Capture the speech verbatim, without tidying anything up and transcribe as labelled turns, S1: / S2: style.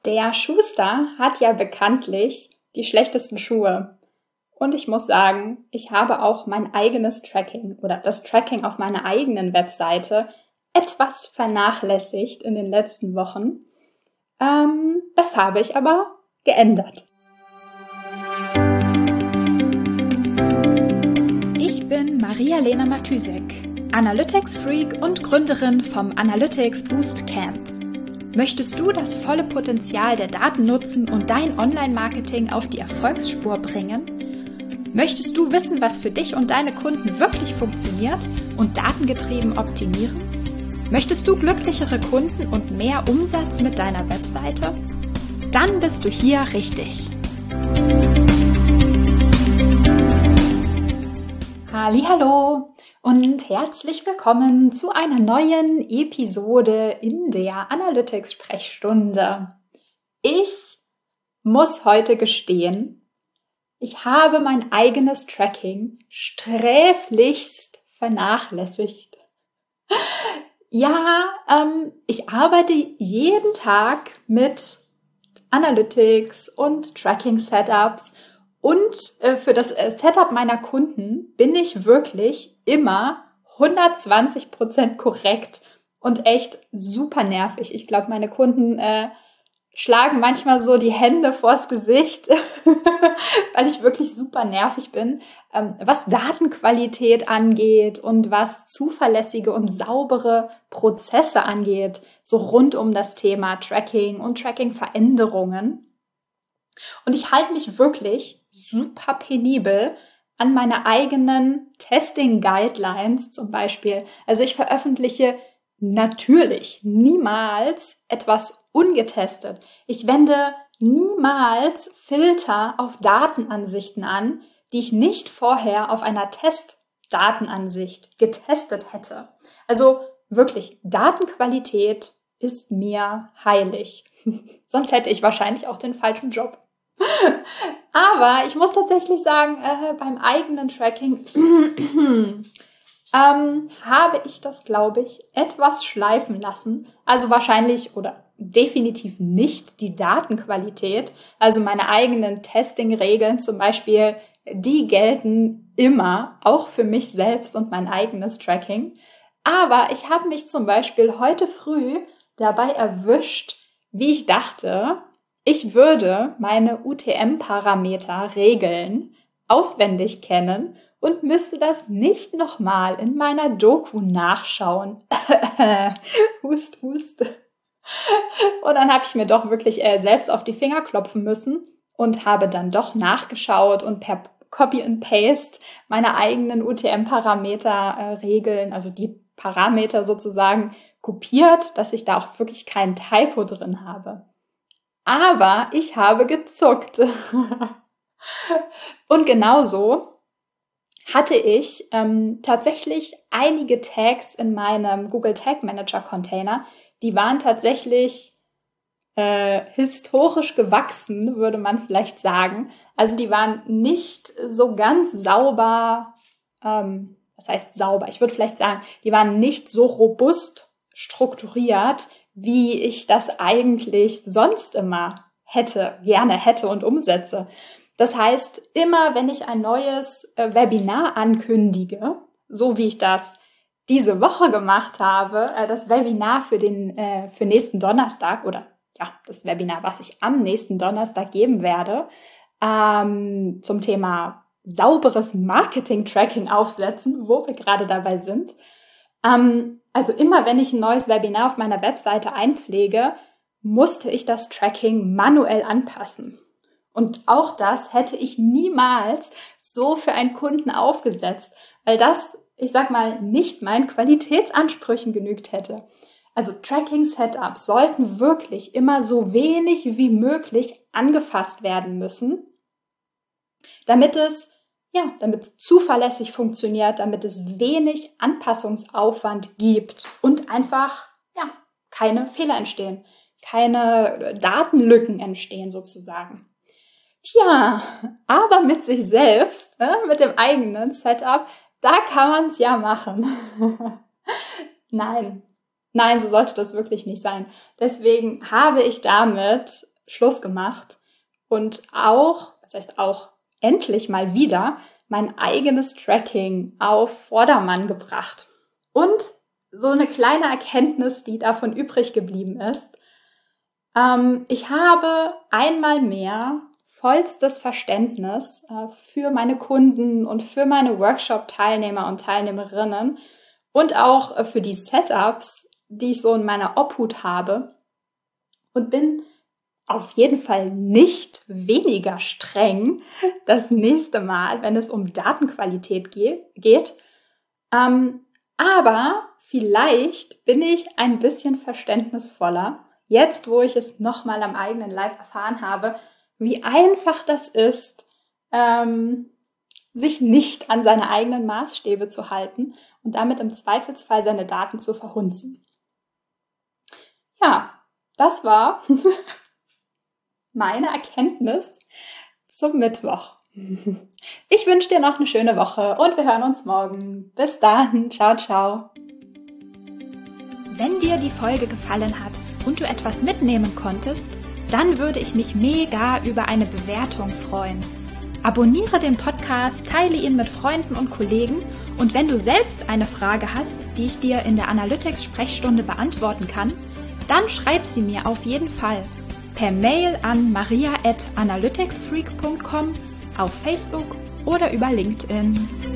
S1: Der Schuster hat ja bekanntlich die schlechtesten Schuhe. Und ich muss sagen, ich habe auch mein eigenes Tracking oder das Tracking auf meiner eigenen Webseite etwas vernachlässigt in den letzten Wochen. Ähm, das habe ich aber geändert. Ich bin Maria-Lena Matysek, Analytics-Freak und Gründerin vom Analytics Boost Camp. Möchtest du das volle Potenzial der Daten nutzen und dein Online-Marketing auf die Erfolgsspur bringen? Möchtest du wissen, was für dich und deine Kunden wirklich funktioniert und datengetrieben optimieren? Möchtest du glücklichere Kunden und mehr Umsatz mit deiner Webseite? Dann bist du hier richtig. Hallihallo und herzlich willkommen zu einer neuen Episode in der Analytics-Sprechstunde. Ich muss heute gestehen, ich habe mein eigenes Tracking sträflichst vernachlässigt. Ja, ähm, ich arbeite jeden Tag mit Analytics und Tracking-Setups. Und äh, für das äh, Setup meiner Kunden bin ich wirklich immer hundertzwanzig Prozent korrekt und echt super nervig. Ich glaube, meine Kunden äh, schlagen manchmal so die Hände vors Gesicht, weil ich wirklich super nervig bin, ähm, was Datenqualität angeht und was zuverlässige und saubere Prozesse angeht, so rund um das Thema Tracking und Tracking-Veränderungen. Und ich halte mich wirklich super penibel an meine eigenen Testing-Guidelines zum Beispiel. Also ich veröffentliche natürlich niemals etwas ungetestet. Ich wende niemals Filter auf Datenansichten an, die ich nicht vorher auf einer Testdatenansicht getestet hätte. Also wirklich, Datenqualität ist mir heilig. Sonst hätte ich wahrscheinlich auch den falschen Job. Aber ich muss tatsächlich sagen, äh, beim eigenen Tracking ähm, habe ich das, glaube ich, etwas schleifen lassen. Also wahrscheinlich oder definitiv nicht die Datenqualität. Also meine eigenen Testing-Regeln zum Beispiel, die gelten immer, auch für mich selbst und mein eigenes Tracking. Aber ich habe mich zum Beispiel heute früh dabei erwischt, wie ich dachte, ich würde meine U T M-Parameter, Regeln auswendig kennen und müsste das nicht nochmal in meiner Doku nachschauen. hust, hust. Und dann habe ich mir doch wirklich äh, selbst auf die Finger klopfen müssen und habe dann doch nachgeschaut und per Copy and Paste meine eigenen U T M-Parameter, äh, Regeln, also die Parameter sozusagen kopiert, dass ich da auch wirklich keinen Typo drin habe. Aber ich habe gezuckt. Und genauso hatte ich ähm, tatsächlich einige Tags in meinem Google Tag Manager Container, die waren tatsächlich äh, historisch gewachsen, würde man vielleicht sagen. Also die waren nicht so ganz sauber, ähm, was heißt sauber? Ich würde vielleicht sagen, die waren nicht so robust strukturiert, wie ich das eigentlich sonst immer hätte, gerne hätte und umsetze. Das heißt, immer wenn ich ein neues äh, Webinar ankündige, so wie ich das diese Woche gemacht habe, äh, das Webinar für den äh, für nächsten Donnerstag oder ja, das Webinar, was ich am nächsten Donnerstag geben werde, ähm, zum Thema sauberes Marketing-Tracking aufsetzen, wo wir gerade dabei sind. Ähm, also immer, wenn ich ein neues Webinar auf meiner Webseite einpflege, musste ich das Tracking manuell anpassen. Und auch das hätte ich niemals so für einen Kunden aufgesetzt, weil das, ich sag mal, nicht meinen Qualitätsansprüchen genügt hätte. Also Tracking-Setups sollten wirklich immer so wenig wie möglich angefasst werden müssen, damit es Ja, damit es zuverlässig funktioniert, damit es wenig Anpassungsaufwand gibt und einfach, ja, keine Fehler entstehen, keine Datenlücken entstehen sozusagen. Tja, aber mit sich selbst, äh, mit dem eigenen Setup, da kann man es ja machen. Nein, nein, so sollte das wirklich nicht sein. Deswegen habe ich damit Schluss gemacht und auch, das heißt auch endlich mal wieder, mein eigenes Tracking auf Vordermann gebracht. Und so eine kleine Erkenntnis, die davon übrig geblieben ist. Ähm, ich habe einmal mehr vollstes Verständnis äh, für meine Kunden und für meine Workshop-Teilnehmer und Teilnehmerinnen und auch äh, für die Setups, die ich so in meiner Obhut habe und bin auf jeden Fall nicht weniger streng das nächste Mal, wenn es um Datenqualität ge- geht. Ähm, aber vielleicht bin ich ein bisschen verständnisvoller, jetzt wo ich es nochmal am eigenen Leib erfahren habe, wie einfach das ist, ähm, sich nicht an seine eigenen Maßstäbe zu halten und damit im Zweifelsfall seine Daten zu verhunzen. Ja, das war meine Erkenntnis zum Mittwoch. Ich wünsche dir noch eine schöne Woche und wir hören uns morgen. Bis dann. Ciao, ciao.
S2: Wenn dir die Folge gefallen hat und du etwas mitnehmen konntest, dann würde ich mich mega über eine Bewertung freuen. Abonniere den Podcast, teile ihn mit Freunden und Kollegen und wenn du selbst eine Frage hast, die ich dir in der Analytics-Sprechstunde beantworten kann, dann schreib sie mir auf jeden Fall per Mail an maria at analyticsfreak punkt com, auf Facebook oder über LinkedIn.